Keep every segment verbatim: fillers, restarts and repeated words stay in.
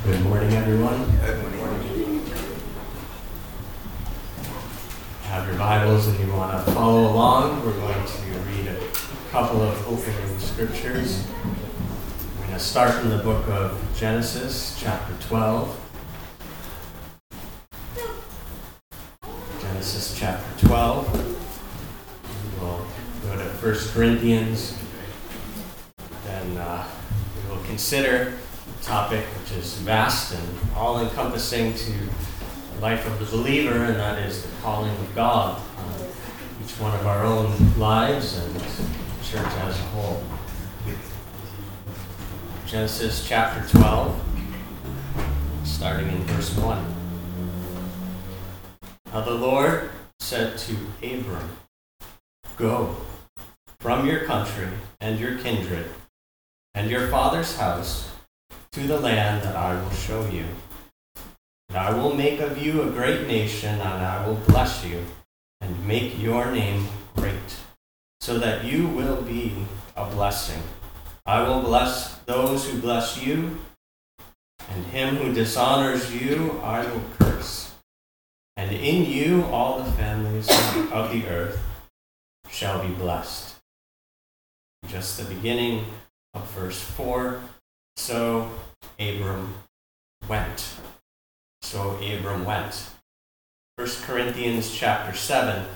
Good morning, everyone. Good morning. Have your Bibles and you want to follow along. We're going to read a couple of opening scriptures. We're going to start in the book of Genesis, chapter twelve. Genesis chapter twelve. We'll go to First Corinthians. Then uh, we will consider topic which is vast and all-encompassing to the life of the believer, and that is the calling of God on each one of our own lives and the church as a whole. Genesis chapter twelve, starting in verse one. Now the Lord said to Abram, "Go from your country and your kindred and your father's house to the land that I will show you. And I will make of you a great nation, and I will bless you, and make your name great, so that you will be a blessing. I will bless those who bless you, and him who dishonors you I will curse. And in you all the families of the earth shall be blessed." Just the beginning of verse four. So Abram went. So Abram went. First Corinthians chapter seven.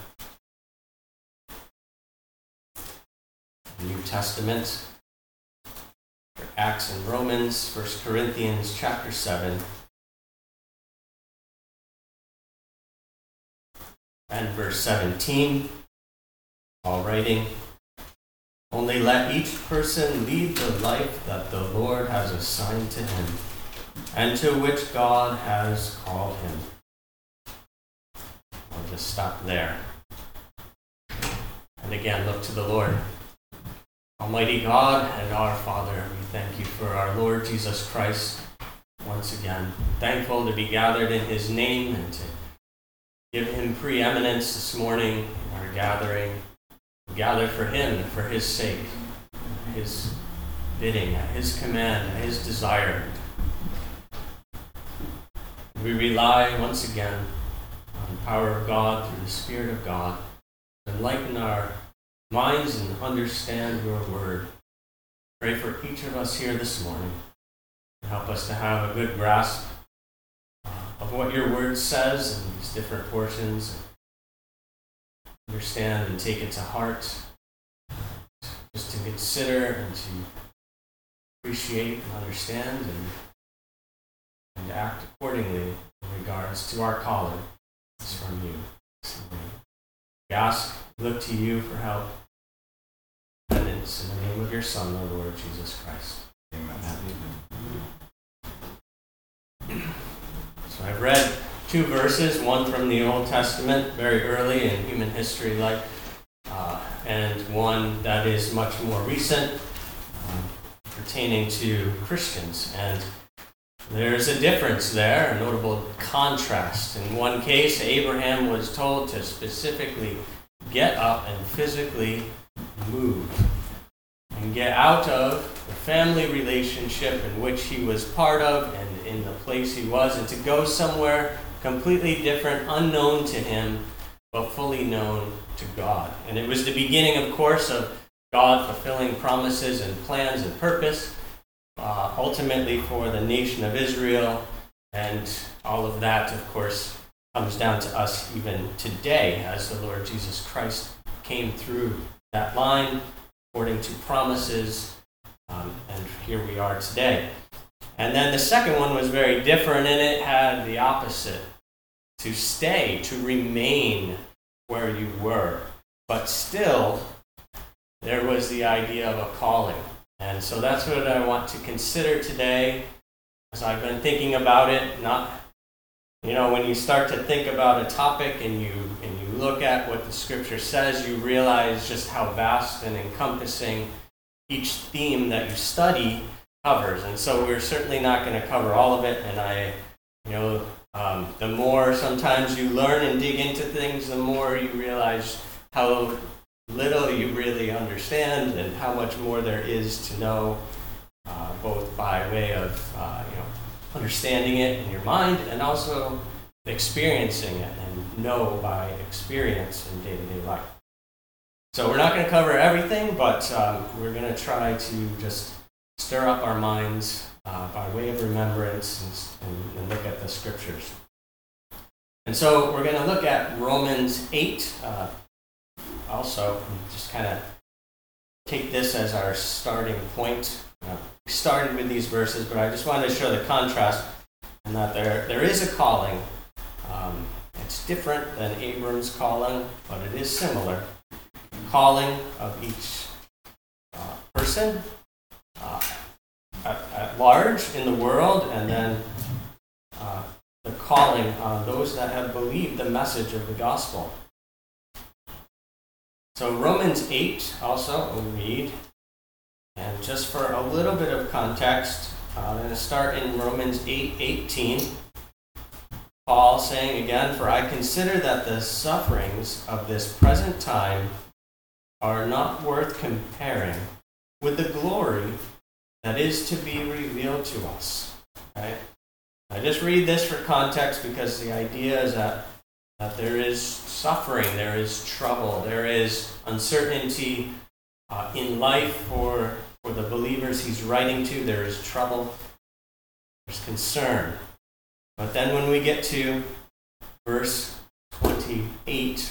New Testament. Acts and Romans. First Corinthians chapter seven. And verse seventeen. All writing. "Only let each person lead the life that the Lord has assigned to him, and to which God has called him." I'll just stop there. And again, look to the Lord. Almighty God and our Father, we thank you for our Lord Jesus Christ once again. Thankful to be gathered in his name and to give him preeminence this morning in our gathering. Gather for him, for his sake, his bidding, at his command, at his desire. We rely once again on the power of God through the Spirit of God to enlighten our minds and understand your word. Pray for each of us here this morning and help us to have a good grasp of what your word says in these different portions. Understand and take it to heart, just to consider and to appreciate and understand and, and act accordingly in regards to our calling. It's from you. So we ask, look to you for help, guidance in the name of your Son, the Lord Jesus Christ. Amen. Amen. So I've read two verses, one from the Old Testament, very early in human history, like, uh, and one that is much more recent, uh, pertaining to Christians. And there's a difference there, a notable contrast. In one case, Abraham was told to specifically get up and physically move and get out of the family relationship in which he was part of and in the place he was, and to go somewhere completely different, unknown to him, but fully known to God. And it was the beginning, of course, of God fulfilling promises and plans and purpose, uh, ultimately for the nation of Israel. And all of that, of course, comes down to us even today, as the Lord Jesus Christ came through that line according to promises, um, and here we are today. And then the second one was very different, and it had the opposite. To stay, to remain where you were. But still, there was the idea of a calling. And so that's what I want to consider today as I've been thinking about it. Not, you know, when you start to think about a topic and you and you look at what the scripture says, you realize just how vast and encompassing each theme that you study covers. And so we're certainly not going to cover all of it. And I, you know, um, the more sometimes you learn and dig into things, the more you realize how little you really understand and how much more there is to know, uh, both by way of, uh, you know, understanding it in your mind and also experiencing it and know by experience in day-to-day life. So we're not going to cover everything, but um, we're going to try to just stir up our minds uh, by way of remembrance and, and, and look at the scriptures. And so we're going to look at Romans eight uh, also, and just kind of take this as our starting point. Uh, we started with these verses, but I just wanted to show the contrast and that there there is a calling. Um, it's different than Abram's calling, but it is similar. Calling of each uh, person uh, at, at large in the world, and then uh, the calling on those that have believed the message of the gospel. So Romans eight also we'll read, and just for a little bit of context, uh, I'm going to start in Romans eight eighteen. Paul saying again, "For I consider that the sufferings of this present time are not worth comparing with the glory that is to be revealed to us." Right? I just read this for context because the idea is that, that there is suffering, there is trouble, there is uncertainty uh, in life for, for the believers he's writing to. There is trouble, there's concern. But then when we get to verse twenty-eight,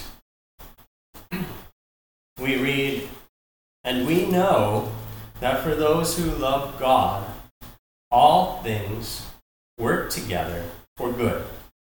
we read, "And we know that for those who love God, all things work together for good,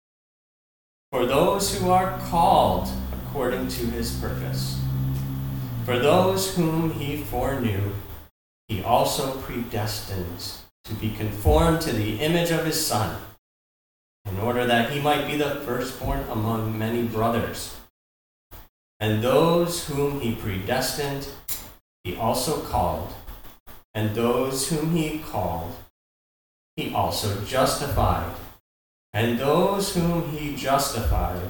for those who are called according to his purpose. For those whom he foreknew, he also predestined to be conformed to the image of his Son, in order that he might be the firstborn among many brothers. And those whom he predestined, he also called. And those whom he called, he also justified. And those whom he justified,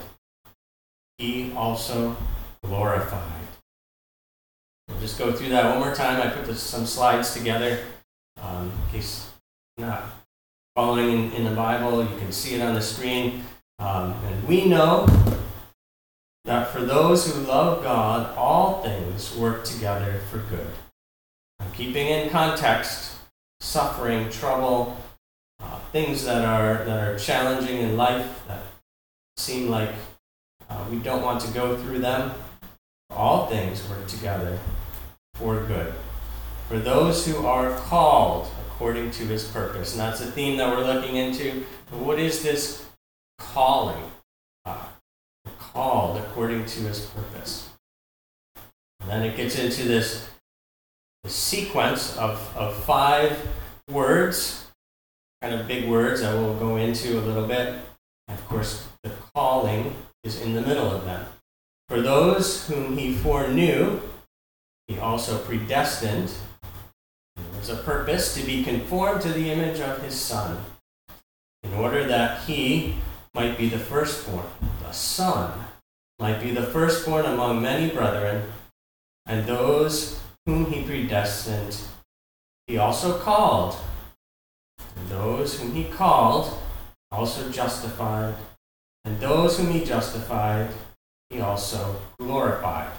he also glorified." We'll just go through that one more time. I put this, some slides together um, in case you're not following in, in the Bible. You can see it on the screen. Um, and we know that for those who love God, all things work together for good. And keeping in context, suffering, trouble, uh, things that are that are challenging in life, that seem like uh, we don't want to go through them, all things work together for good. For those who are called according to his purpose. And that's the theme that we're looking into. But what is this calling? Uh, called according to his purpose. And then it gets into this, this sequence of, of five words, kind of big words that we'll go into a little bit. And of course, the calling is in the middle of them. For those whom he foreknew, he also predestined. There's a purpose to be conformed to the image of his Son, in order that he might be the firstborn, the Son, might be the firstborn among many brethren, and those whom he predestined, he also called. And those whom he called, also justified. And those whom he justified, he also glorified.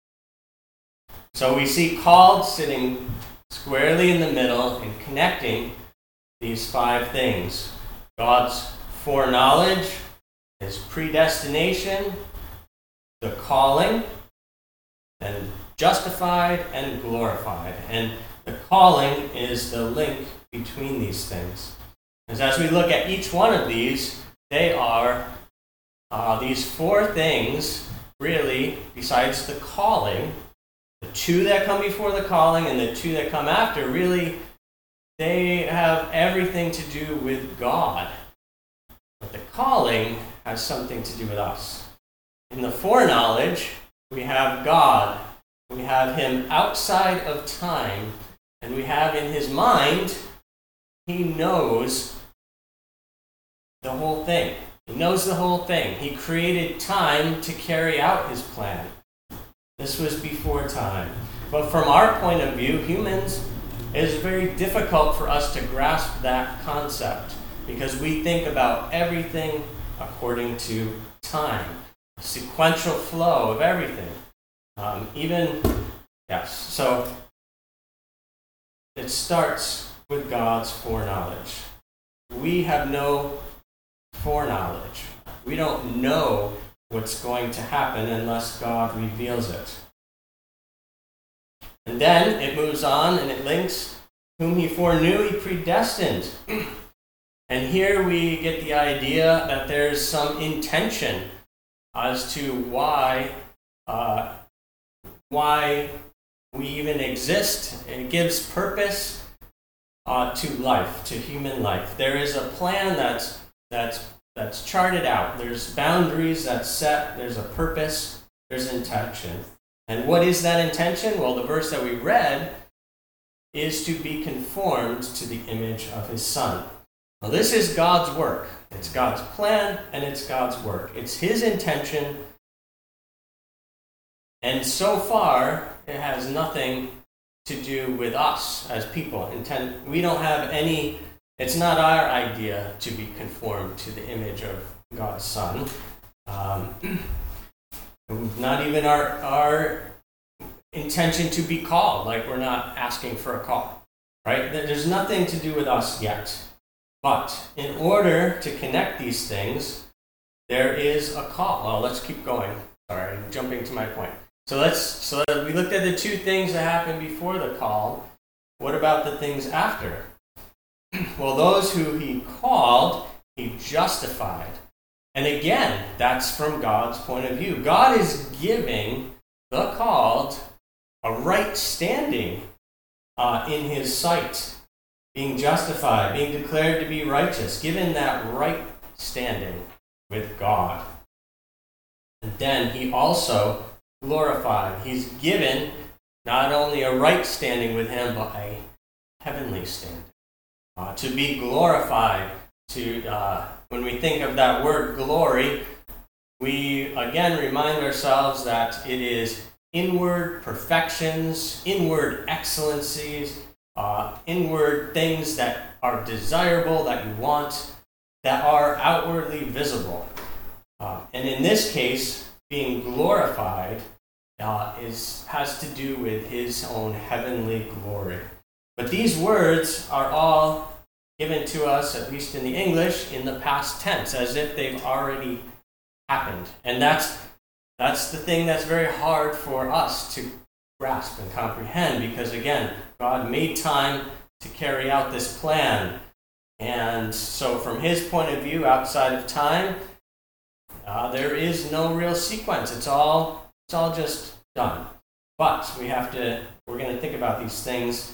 So we see called sitting squarely in the middle and connecting these five things. God's foreknowledge, his predestination, the calling, and justified and glorified. And the calling is the link between these things. As as we look at each one of these, they are uh, these four things, really, besides the calling, the two that come before the calling and the two that come after, really, they have everything to do with God. But the calling has something to do with us. In the foreknowledge, we have God. We have him outside of time, and we have in his mind, he knows the whole thing. He knows the whole thing. He created time to carry out his plan. This was before time. But from our point of view, humans, it is very difficult for us to grasp that concept. because we think about everything according to time, a sequential flow of everything. Um, even, yes, so it starts with God's foreknowledge. We have no foreknowledge. We don't know what's going to happen unless God reveals it. And then it moves on and it links, whom he foreknew, he predestined. And here we get the idea that there's some intention as to why uh, why we even exist. It gives purpose uh, to life, to human life. There is a plan that's that's that's charted out. There's boundaries that's set. There's a purpose. There's intention. And what is that intention? Well, the verse that we read is to be conformed to the image of his Son. Well, this is God's work. It's God's plan, and it's God's work. It's his intention. And so far, it has nothing to do with us as people. Intent, we don't have any, it's not our idea to be conformed to the image of God's Son. Um, not even our, our intention to be called, like we're not asking for a call, right? There's nothing to do with us yet. But in order to connect these things, there is a call. Well, let's keep going. Sorry, I'm jumping to my point. So let's. So we looked at the two things that happened before the call. What about the things after? Well, those who he called, he justified. And again, that's from God's point of view. God is giving the called a right standing uh, in his sight. Being justified, being declared to be righteous, given that right standing with God. And then he also glorified. He's given not only a right standing with him, but a heavenly standing. Uh, to be glorified, to uh, when we think of that word glory, we again remind ourselves that it is inward perfections, inward excellencies, Uh, inward things that are desirable, that you want, that are outwardly visible. Uh, and in this case, being glorified uh, is has to do with his own heavenly glory. But these words are all given to us, at least in the English, in the past tense, as if they've already happened. And that's that's the thing that's very hard for us to grasp and comprehend, because again, God made time to carry out this plan. And so from his point of view, outside of time, uh, there is no real sequence. It's all it's all just done. But we have to, we're going to think about these things.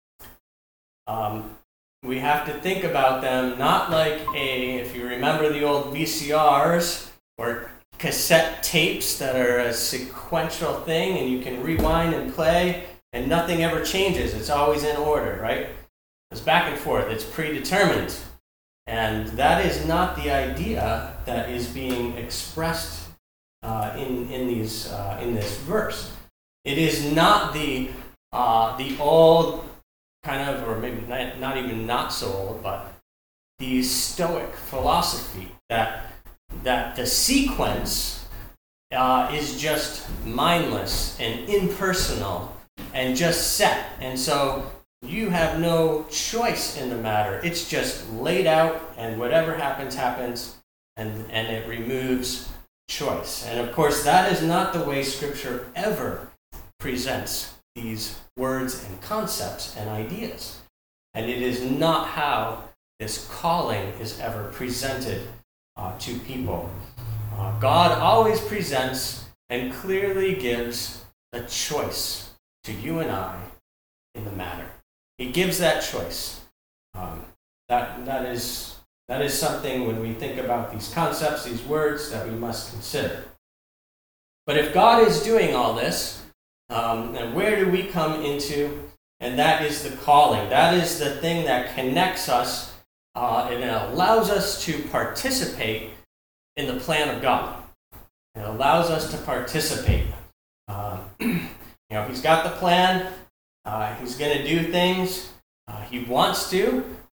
Um, we have to think about them not like a, if you remember the old V C Rs or cassette tapes that are a sequential thing and you can rewind and play and nothing ever changes. It's always in order, right? It's back and forth. It's predetermined. And that is not the idea that is being expressed uh, in in these uh, in this verse. It is not the uh, the old kind of, or maybe not, not even not so old, but the Stoic philosophy that that the sequence uh, is just mindless and impersonal and just set. And so you have no choice in the matter. It's just laid out, and whatever happens, happens, and, and it removes choice. And of course, that is not the way Scripture ever presents these words and concepts and ideas. And it is not how this calling is ever presented Uh, to people. Uh, God always presents and clearly gives a choice to you and I in the matter. He gives that choice. Um, that that is that is something when we think about these concepts, these words, that we must consider. But if God is doing all this, um, then where do we come into? And that is the calling. That is the thing that connects us. Uh, and it allows us to participate in the plan of God. It allows us to participate. Uh, you know, he's got the plan. Uh, he's going to do things. Uh, he wants to.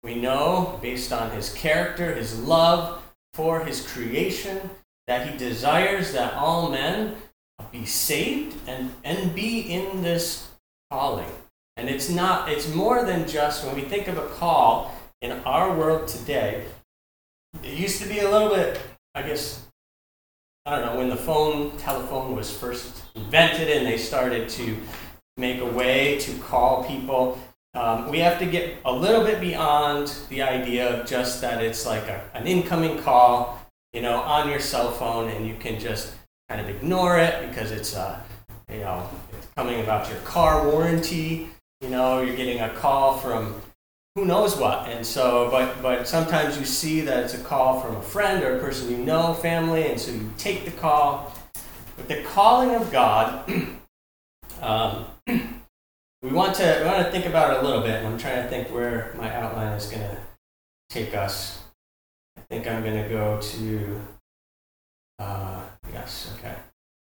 We know, based on his character, his love for his creation, that he desires that all men be saved and, and be in this calling. And it's not, it's more than just, when we think of a call in our world today, it used to be a little bit, I guess, I don't know, when the phone, telephone was first invented and they started to make a way to call people, um, we have to get a little bit beyond the idea of just that it's like a, an incoming call, you know, on your cell phone, and you can just kind of ignore it because it's, uh, you know, it's coming about your car warranty. You know, you're getting a call from who knows what. And so, but but sometimes you see that it's a call from a friend or a person you know, family, and so you take the call. But the calling of God, um, we want to we want to think about it a little bit. And I'm trying to think where my outline is going to take us. I think I'm going to go to, uh, yes, okay.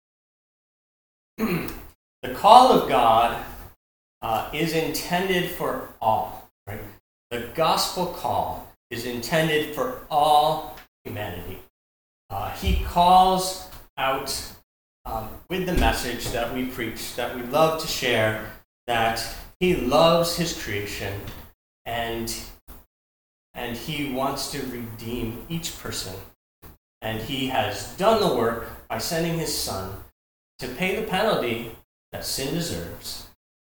The call of God uh, is intended for all, right? The gospel call is intended for all humanity. Uh, he calls out um, with the message that we preach, that we love to share, that he loves his creation, and and he wants to redeem each person. And he has done the work by sending his son to pay the penalty that sin deserves.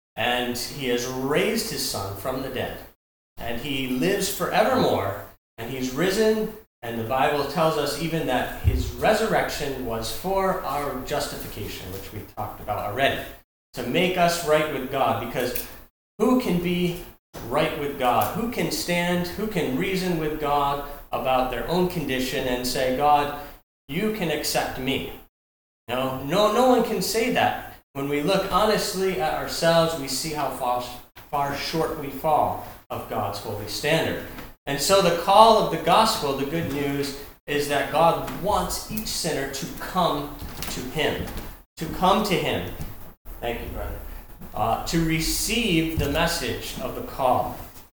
And he has raised his son from the dead. And he lives forevermore. And he's risen. And the Bible tells us even that his resurrection was for our justification, which we talked about already, to make us right with God. Because who can be right with God? Who can stand, who can reason with God about their own condition and say, God, you can accept me? No, no, no one can say that. When we look honestly at ourselves, we see how far, far short we fall of God's holy standard. And so the call of the gospel, the good news, is that God wants each sinner to come to him, to come to him. Thank you, brother. Uh, to receive the message of the call.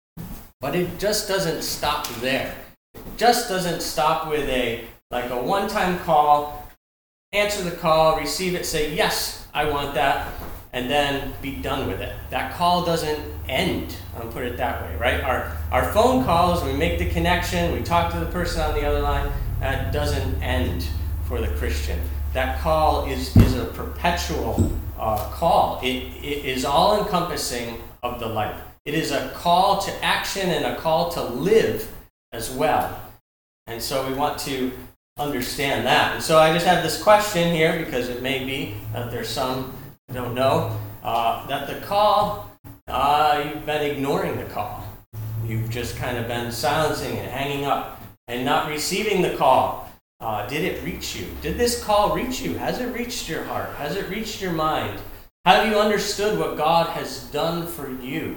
But it just doesn't stop there. It just doesn't stop with a like a one-time call, answer the call, receive it, say, yes, I want that, and then be done with it. That call doesn't end, I'll put it that way, right? Our, our phone calls, we make the connection, we talk to the person on the other line, that doesn't end for the Christian. That call is, is a perpetual uh, call. It, it is all-encompassing of the life. It is a call to action and a call to live as well. And so we want to understand that. And so I just have this question here, because it may be that there's some who don't know, uh, that the call, uh, you've been ignoring the call. You've just kind of been silencing and hanging up and not receiving the call. Uh, did it reach you? Did this call reach you? Has it reached your heart? Has it reached your mind? Have you understood what God has done for you?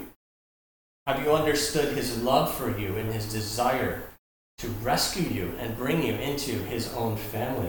Have you understood his love for you and his desire to rescue you and bring you into his own family?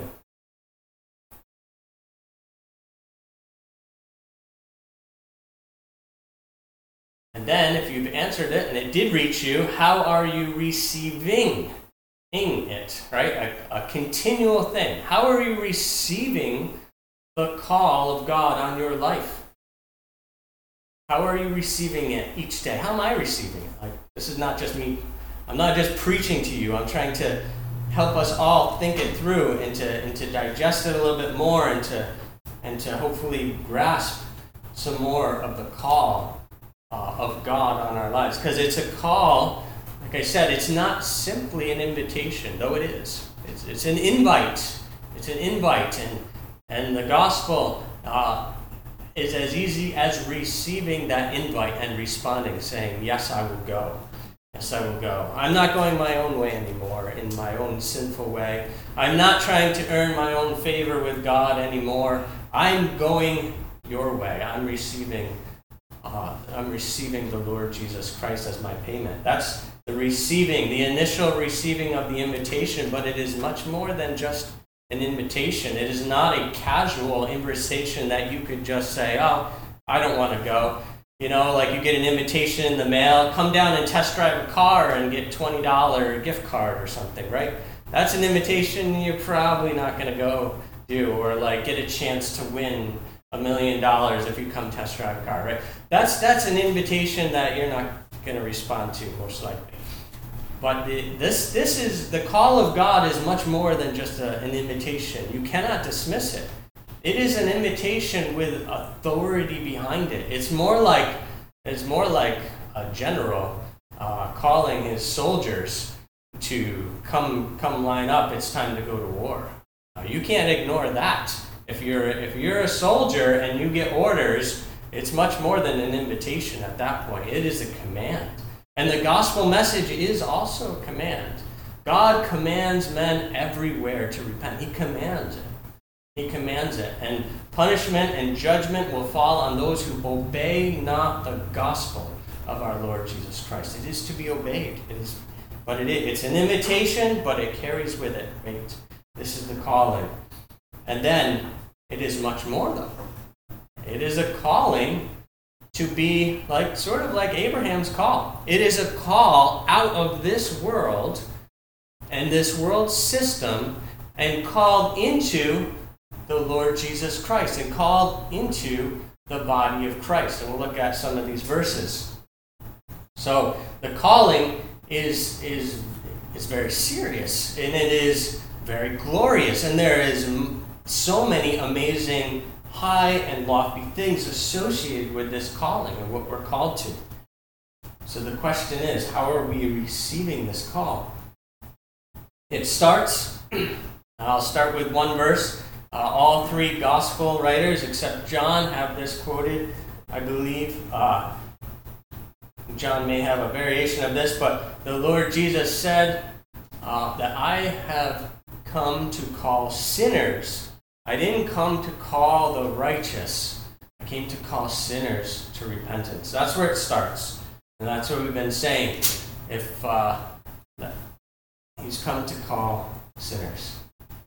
And then, if you've answered it and it did reach you, how are you receiving it, right? A, a continual thing. How are you receiving the call of God on your life? How are you receiving it each day? How am I receiving it? Like, this is not just me. I'm not just preaching to you. I'm trying to help us all think it through and to, and to digest it a little bit more and to, and to hopefully grasp some more of the call uh, of God on our lives. Because it's a call. Like I said, it's not simply an invitation, though it is. It's, it's an invite. It's an invite, and and the gospel uh, is as easy as receiving that invite and responding, saying, yes, I will go. Yes, I will go. I'm not going my own way anymore, in my own sinful way. I'm not trying to earn my own favor with God anymore. I'm going your way. I'm receiving, uh, I'm receiving the Lord Jesus Christ as my payment. That's the receiving, the initial receiving of the invitation, but it is much more than just an invitation. It is not a casual invitation that you could just say, oh, I don't want to go. You know, like you get an invitation in the mail, come down and test drive a car and get twenty dollars gift card or something, right? That's an invitation you're probably not going to go do, or like get a chance to win a million dollars if you come test drive a car, right? That's that's an invitation that you're not going to respond to, most likely. But the, this this is the call of God is much more than just a, an invitation. You cannot dismiss it. It is an invitation with authority behind it. It's more like it's more like a general uh, calling his soldiers to come come line up. It's time to go to war. Uh, you can't ignore that. If you're if you're a soldier and you get orders, it's much more than an invitation at that point. It is a command. And the gospel message is also a command. God commands men everywhere to repent. He commands it. He commands it. And punishment and judgment will fall on those who obey not the gospel of our Lord Jesus Christ. It is to be obeyed. It is, but it is, it's an invitation, but it carries with it weight. This is the calling. And then it is much more, though. It is a calling to be like, sort of like Abraham's call. It is a call out of this world and this world system and called into the Lord Jesus Christ and called into the body of Christ. And we'll look at some of these verses. So the calling is, is, is very serious, and it is very glorious, and there is so many amazing high and lofty things associated with this calling and what we're called to. So the question is, how are we receiving this call? It starts, I'll start with one verse. Uh, all three gospel writers except John have this quoted, I believe. Uh, John may have a variation of this, but the Lord Jesus said uh, that I have come to call sinners. I didn't come to call the righteous. I came to call sinners to repentance. That's where it starts. And that's what we've been saying. If uh, he's come to call sinners.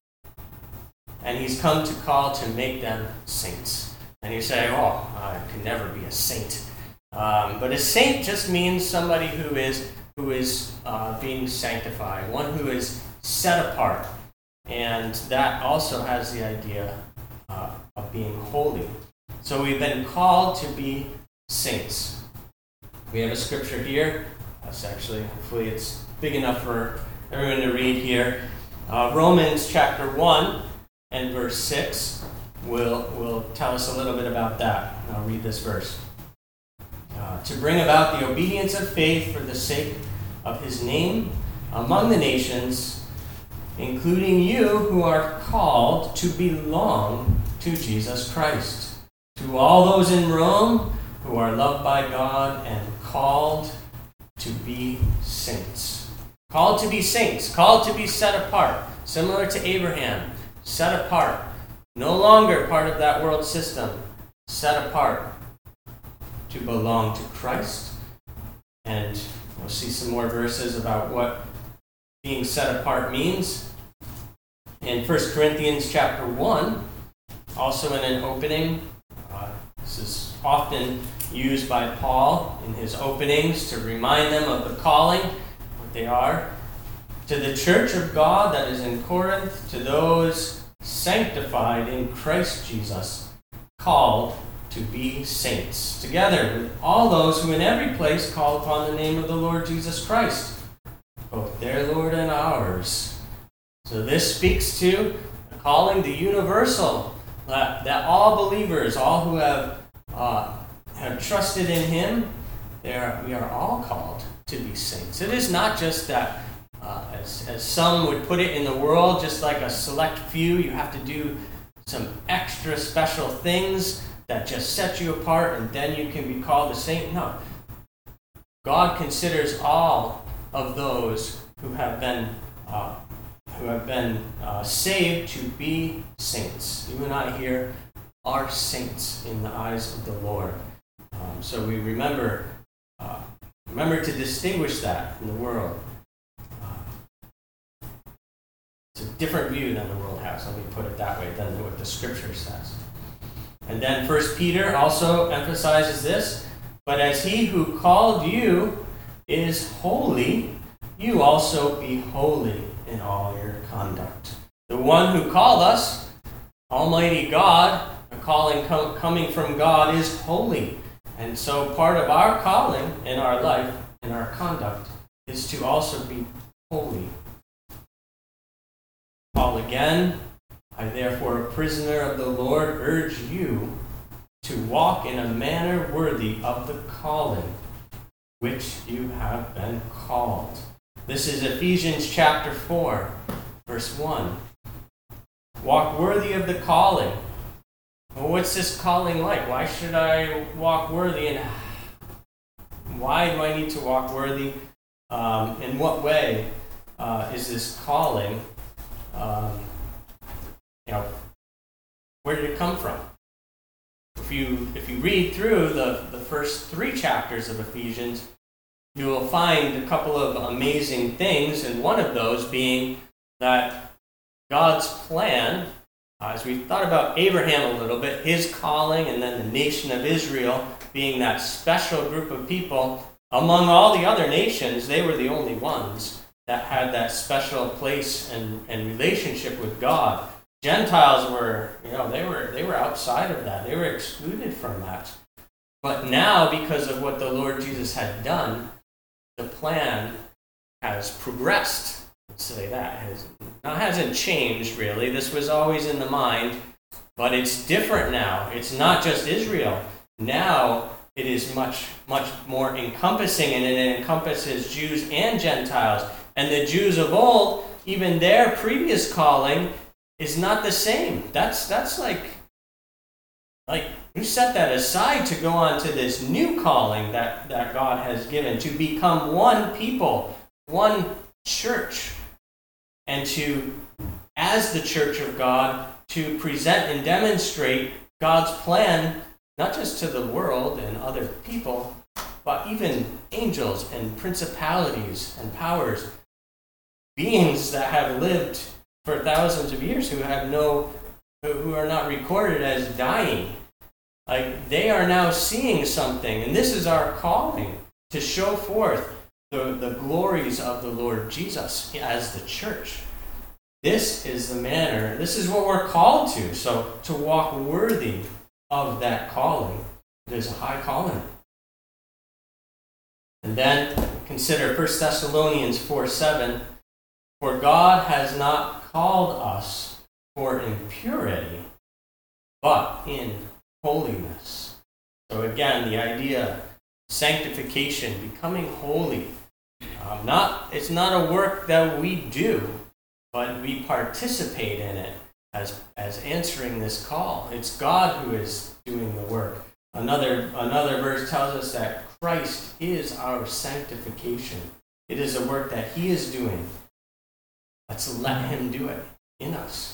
And he's come to call to make them saints. And you say, oh, I can never be a saint. Um, but a saint just means somebody who is who is uh, being sanctified, one who is set apart. And that also has the idea uh, of being holy. So we've been called to be saints. We have a scripture here. That's actually, hopefully it's big enough for everyone to read here. Uh, Romans chapter one and verse six will, will tell us a little bit about that. And I'll read this verse. Uh, to bring about the obedience of faith for the sake of his name among the nations, including you who are called to belong to Jesus Christ. To all those in Rome who are loved by God and called to be saints. Called to be saints. Called to be set apart. Similar to Abraham. Set apart. No longer part of that world system. Set apart to belong to Christ. And we'll see some more verses about what being set apart means. In First Corinthians chapter one, also in an opening, uh, this is often used by Paul in his openings to remind them of the calling, what they are. To the church of God that is in Corinth, to those sanctified in Christ Jesus, called to be saints, together with all those who in every place call upon the name of the Lord Jesus Christ, both their Lord and ours. So this speaks to the calling, the universal, that, that all believers, all who have uh, have trusted in him, they are, we are all called to be saints. It is not just that, uh, as, as some would put it in the world, just like a select few, you have to do some extra special things that just set you apart and then you can be called a saint. No. God considers all of those who have been uh, who have been uh, saved to be saints. You and I here are saints in the eyes of the Lord. Um, so we remember uh, remember to distinguish that in the world. Uh, it's a different view than the world has, let me put it that way, than what the Scripture says. And then First Peter also emphasizes this. But as he who called you is holy, you also be holy in all your conduct. The one who called us, Almighty God, a calling com- coming from God, is holy. And so part of our calling in our life, in our conduct, is to also be holy. Paul again, I therefore, a prisoner of the Lord, urge you to walk in a manner worthy of the calling which you have been called. This is Ephesians chapter four, verse one. Walk worthy of the calling. Well, what's this calling like? Why should I walk worthy? And why do I need to walk worthy? Um, in what way uh, is this calling? Um, you know, where did it come from? If you if you read through the, the first three chapters of Ephesians, you will find a couple of amazing things, and one of those being that God's plan, uh, as we thought about Abraham a little bit, his calling, and then the nation of Israel being that special group of people, among all the other nations, they were the only ones that had that special place and, and relationship with God. Gentiles were, you know, they were they were outside of that. They were excluded from that. But now, because of what the Lord Jesus had done, the plan has progressed. Let's say that. Has, now, it hasn't changed, really. This was always in the mind, but it's different now. It's not just Israel. Now, it is much, much more encompassing, and it encompasses Jews and Gentiles. And the Jews of old, even their previous calling is not the same. That's that's like, like you set that aside to go on to this new calling that, that God has given, to become one people, one church, and to, as the church of God, to present and demonstrate God's plan, not just to the world and other people, but even angels and principalities and powers, beings that have lived for thousands of years, who have no, who are not recorded as dying. Like, they are now seeing something, and this is our calling, to show forth the, the glories of the Lord Jesus as the church. This is the manner, this is what we're called to. So to walk worthy of that calling, it is a high calling. And then consider First Thessalonians four seven. For God has not called us for impurity, but in holiness. So again, the idea, sanctification, becoming holy. Um, not it's not a work that we do, but we participate in it as as answering this call. It's God who is doing the work. Another another verse tells us that Christ is our sanctification. It is a work that He is doing. Let's let Him do it in us.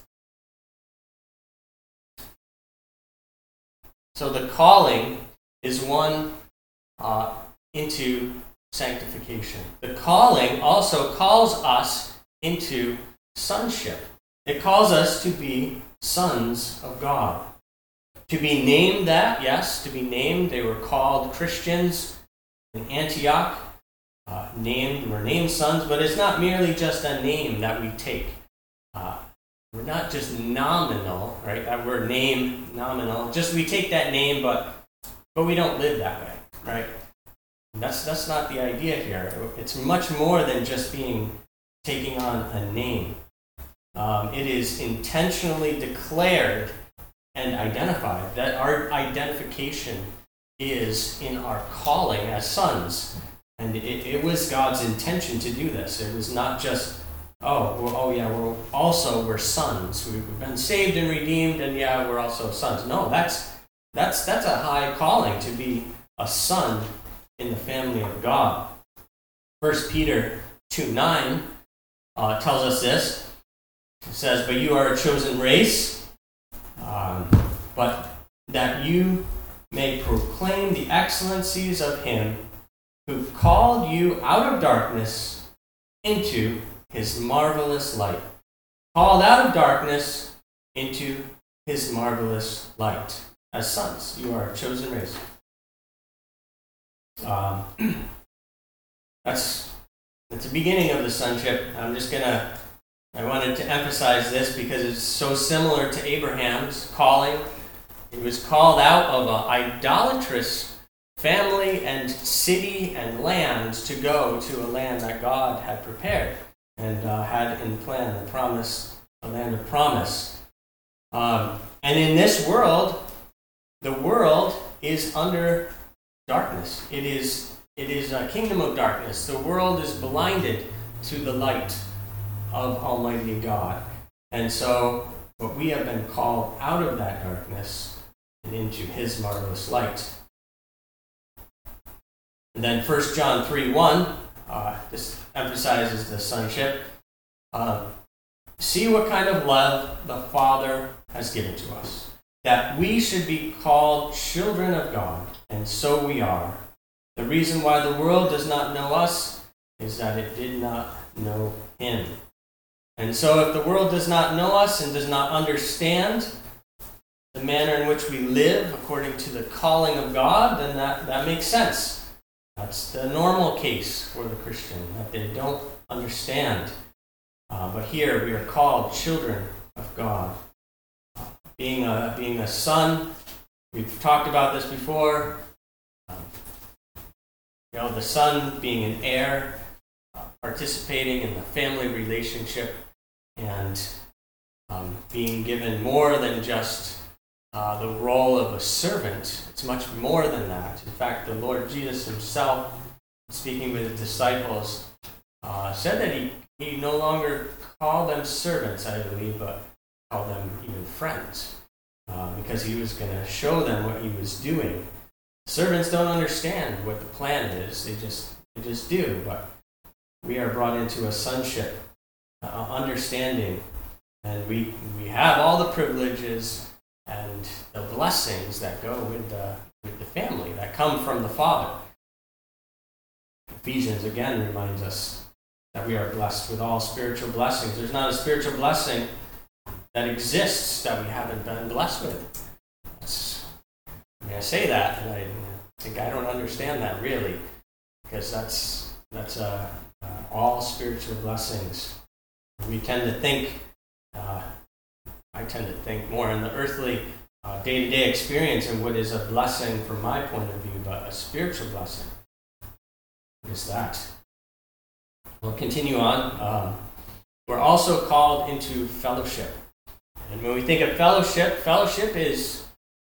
So the calling is one uh, into sanctification. The calling also calls us into sonship. It calls us to be sons of God. To be named that, yes, to be named. They were called Christians in Antioch. Uh, named, we're named sons, but it's not merely just a name that we take. Uh, we're not just nominal, right? That word name, nominal. Just we take that name, but but we don't live that way, right? And that's that's not the idea here. It's much more than just being taking on a name. Um, it is intentionally declared and identified that our identification is in our calling as sons. And it, it was God's intention to do this. It was not just, oh, well, oh yeah, we're also, we're sons. We've been saved and redeemed, and yeah, we're also sons. No, that's that's that's a high calling, to be a son in the family of God. First Peter two nine uh, tells us this. It says, but you are a chosen race, um, but that you may proclaim the excellencies of Him who called you out of darkness into His marvelous light. Called out of darkness into His marvelous light. As sons, you are a chosen race. Um, that's that's the beginning of the sonship. I'm just gonna. I wanted to emphasize this because it's so similar to Abraham's calling. He was called out of an idolatrous family and city and land to go to a land that God had prepared and uh, had in plan, the promise, a land of promise. Um, and in this world, the world is under darkness. It is it is a kingdom of darkness. The world is blinded to the light of Almighty God. And so, but we have been called out of that darkness and into His marvelous light. And then First John three one, uh, this emphasizes the sonship. Uh, See what kind of love the Father has given to us, that we should be called children of God, and so we are. The reason why the world does not know us is that it did not know Him. And so if the world does not know us and does not understand the manner in which we live according to the calling of God, then that, that makes sense. That's the normal case for the Christian, that they don't understand. Uh, but here we are called children of God. Uh, being, a, being a son, we've talked about this before. Um, you know, the son being an heir, uh, participating in the family relationship, and um, being given more than just uh, the role of a servant. It's much more than that. In fact, the Lord Jesus Himself, speaking with His disciples, uh, said that He He no longer called them servants, I believe, but called them even friends, uh, because He was going to show them what He was doing. Servants don't understand what the plan is; they just they just do. But we are brought into a sonship, uh, understanding, and we we have all the privileges and the blessings that go with the with the family that come from the Father. Ephesians again reminds us that we are blessed with all spiritual blessings. There's not a spiritual blessing that exists that we haven't been blessed with. That's, I mean, I say that, and I think I don't understand that really, because that's that's uh, uh, all spiritual blessings. We tend to think, uh, I tend to think more in the earthly uh, day-to-day experience and what is a blessing from my point of view, but a spiritual blessing. What is that? We'll continue on. Um, we're also called into fellowship. And when we think of fellowship, fellowship is,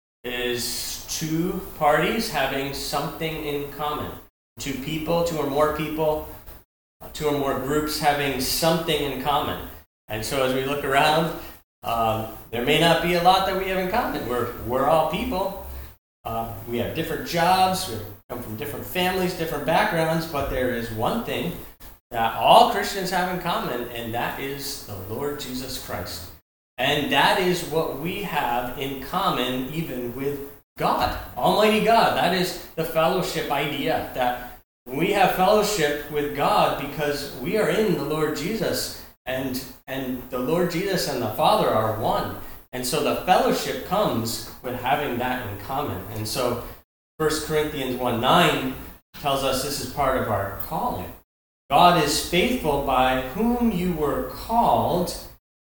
is two parties having something in common. Two people, two or more people, two or more groups having something in common. And so as we look around, um, there may not be a lot that we have in common. We're, we're all people. Uh, we have different jobs. We come from different families, different backgrounds, but there is one thing that all Christians have in common, and that is the Lord Jesus Christ. And that is what we have in common even with God, Almighty God. That is the fellowship idea, that we have fellowship with God because we are in the Lord Jesus, and, and the Lord Jesus and the Father are one. And so the fellowship comes with having that in common. And so First Corinthians one nine tells us this is part of our calling. God is faithful, by whom you were called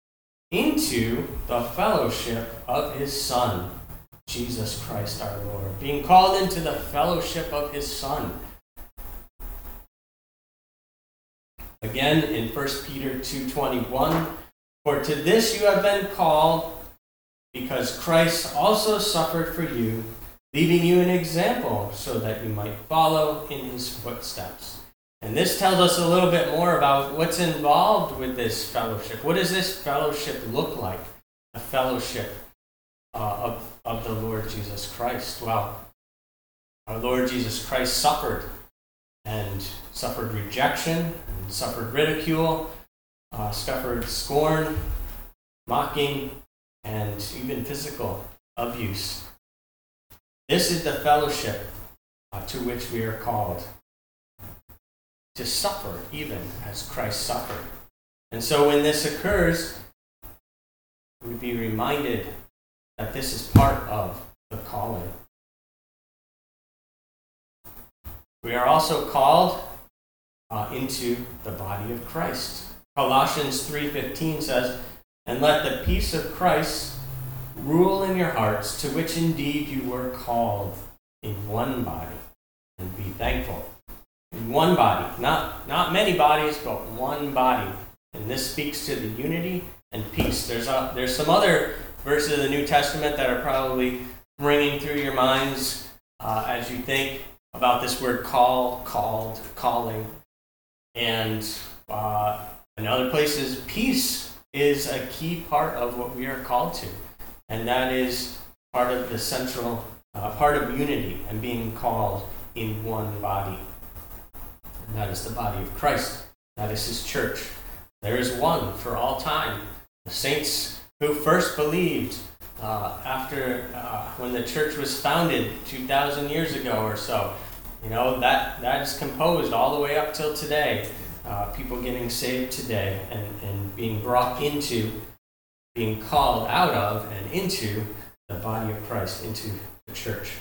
into the fellowship of His Son, Jesus Christ our Lord. Being called into the fellowship of His Son. Again, in First Peter two twenty-one, for to this you have been called, because Christ also suffered for you, leaving you an example so that you might follow in His footsteps. And this tells us a little bit more about what's involved with this fellowship. What does this fellowship look like? A fellowship uh, of, of the Lord Jesus Christ. Well, our Lord Jesus Christ suffered, and suffered rejection, and suffered ridicule, uh, suffered scorn, mocking, and even physical abuse. This is the fellowship uh, to which we are called. To suffer even as Christ suffered. And so when this occurs, we be reminded that this is part of the calling. we are also called uh, into the body of Christ. Colossians three fifteen says, "And let the peace of Christ rule in your hearts, to which indeed you were called in one body, and be thankful." In one body, not, not many bodies, but one body. And this speaks to the unity and peace. There's a, there's some other verses of the New Testament that are probably ringing through your minds uh, as you think about this word call, called, calling. And uh, in other places, peace is a key part of what we are called to. And that is part of the central, uh, part of unity and being called in one body. And that is the body of Christ. That is his church. There is one for all time. The saints who first believed uh, after uh, when the church was founded two thousand years ago or so, you know, that, that is composed all the way up till today. Uh, people getting saved today and, and being brought into, being called out of and into the body of Christ, into the church.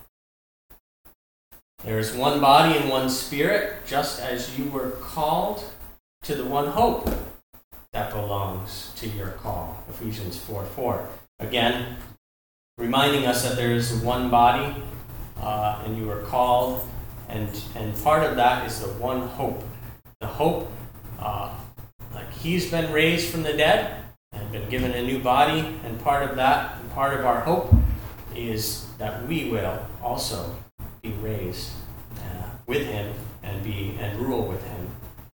There is one body and one spirit, just as you were called to the one hope that belongs to your call. Ephesians four four. Again, reminding us that there is one body uh, and you were called, and, and part of that is the one hope. The hope, uh, like he's been raised from the dead and been given a new body, and part of that, and part of our hope is that we will also be raised uh, with him and be and rule with him.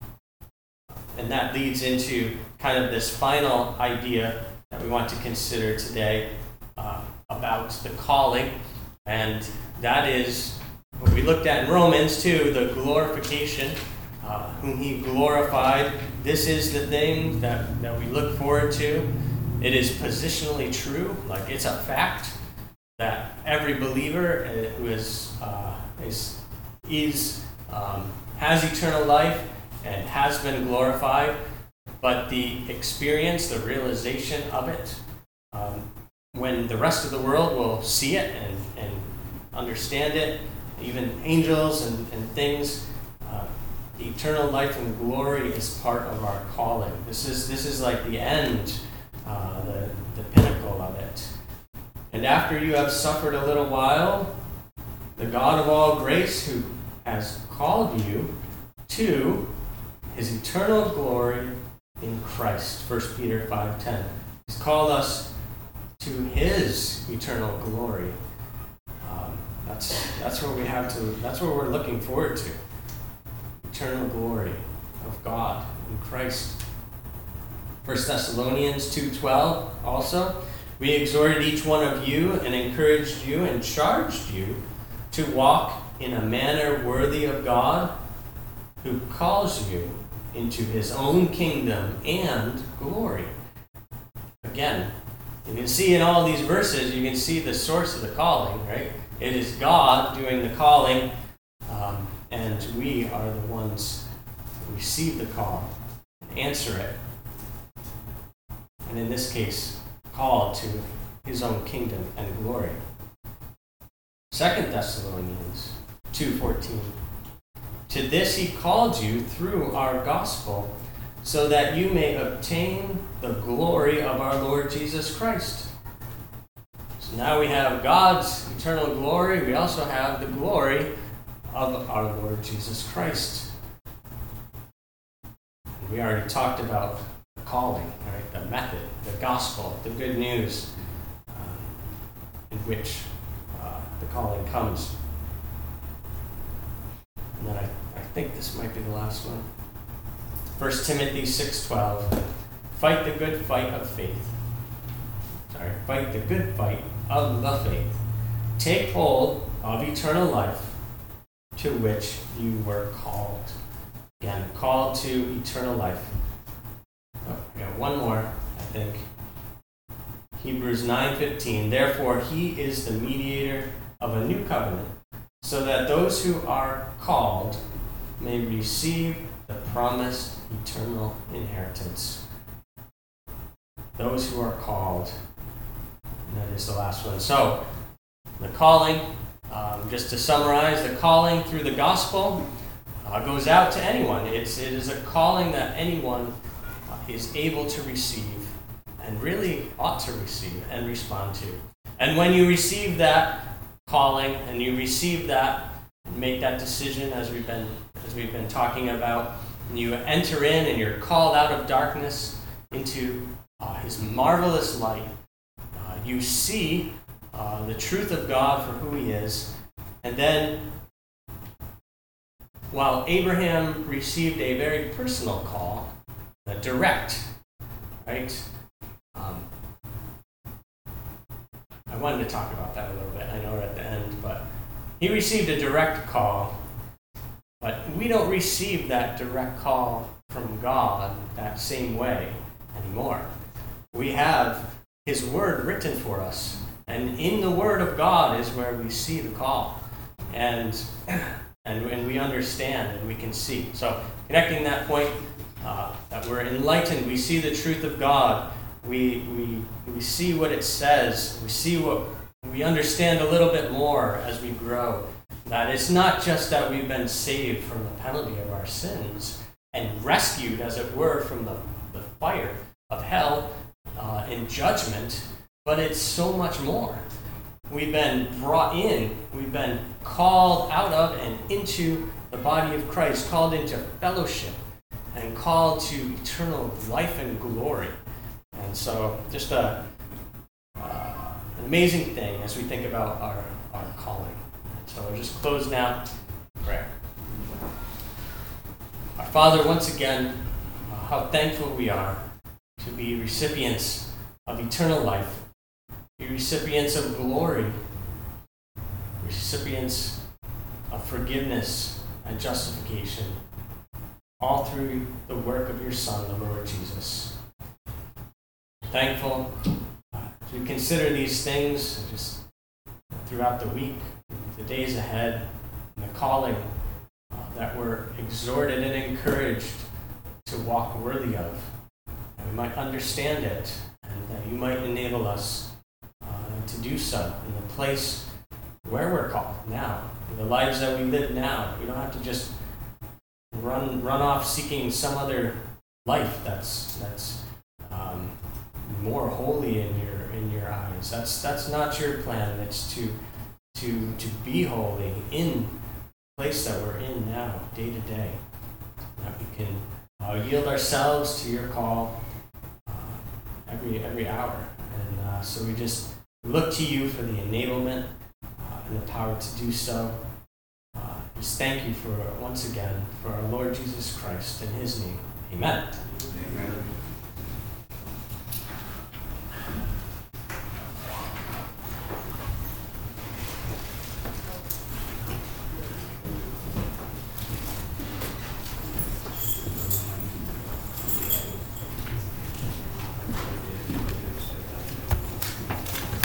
And that leads into kind of this final idea that we want to consider today uh, about the calling, and that is what we looked at in Romans too, the glorification, uh, whom he glorified. This is the thing that, that we look forward to. It is positionally true, like it's a fact that every believer who is uh, is is um, has eternal life and has been glorified, but the experience, the realization of it, um, when the rest of the world will see it and, and understand it, even angels and, and things, uh, the eternal life and glory is part of our calling. This is this is like the end, uh, the, the pinnacle of it. And after you have suffered a little while, the God of all grace, who has called you to his eternal glory in Christ. First Peter five ten. He's called us to his eternal glory. Um, that's that's where we have to. That's what we're looking forward to. Eternal glory of God in Christ. First Thessalonians two twelve. Also, we exhorted each one of you and encouraged you and charged you to walk in a manner worthy of God, who calls you into his own kingdom and glory. Again, you can see in all these verses, you can see the source of the calling, right? It is God doing the calling, um, and we are the ones who receive the call, answer it, and in this case, called to his own kingdom and glory. Second Thessalonians two fourteen. To this he called you through our gospel, so that you may obtain the glory of our Lord Jesus Christ. So now we have God's eternal glory. We also have the glory of our Lord Jesus Christ. And we already talked about the calling, right? The method, the gospel, the good news um, in which uh, the calling comes. And then I I think this might be the last one. First Timothy six twelve. Fight the good fight of faith. Sorry, fight the good fight of the faith. Take hold of eternal life, to which you were called. Again, called to eternal life. Oh, I got one more, I think. Hebrews nine fifteen. Therefore, he is the mediator of a new covenant, so that those who are called may receive the promised eternal inheritance. Those who are called. And that is the last one. So, the calling, Um, just to summarize, the calling through the gospel uh, goes out to anyone. It's, it is a calling that anyone uh, is able to receive and really ought to receive and respond to. And when you receive that calling and you receive that and make that decision, as we've been as we've been talking about, and you enter in and you're called out of darkness into uh, His marvelous light, uh, you see uh, the truth of God for who He is. And then, while Abraham received a very personal call, a direct, right? Um, I wanted to talk about that a little bit. I know we're at the end, but he received a direct call, but we don't receive that direct call from God that same way anymore. We have His Word written for us, and in the Word of God is where we see the call, and and, and we understand and we can see. So connecting that point, uh, that we're enlightened, we see the truth of God. We, we we see what it says. We see what we understand a little bit more as we grow. That it's not just that we've been saved from the penalty of our sins and rescued, as it were, from the, the fire of hell uh, in judgment, but it's so much more. We've been brought in. We've been called out of and into the body of Christ, called into fellowship, and called to eternal life and glory. And so, just a, uh, an amazing thing as we think about our, our calling. So we'll just close now. Prayer. Our Father, once again, uh, how thankful we are to be recipients of eternal life, be recipients of glory, recipients of forgiveness and justification, all through the work of your Son, the Lord Jesus. Thankful to consider these things just throughout the week, the days ahead, and the calling uh, that we're exhorted and encouraged to walk worthy of. That we might understand it, and that you might enable us uh, to do so in the place where we're called now, in the lives that we live now. We don't have to just run run off seeking some other life that's that's um, more holy in your in your eyes. That's that's not your plan. It's to to to be holy in the place that we're in now, day to day. That we can uh, yield ourselves to your call uh, every every hour, and uh, so we just look to you for the enablement uh, and the power to do so. Uh, just thank you for once again for our Lord Jesus Christ in His name. Amen. Amen.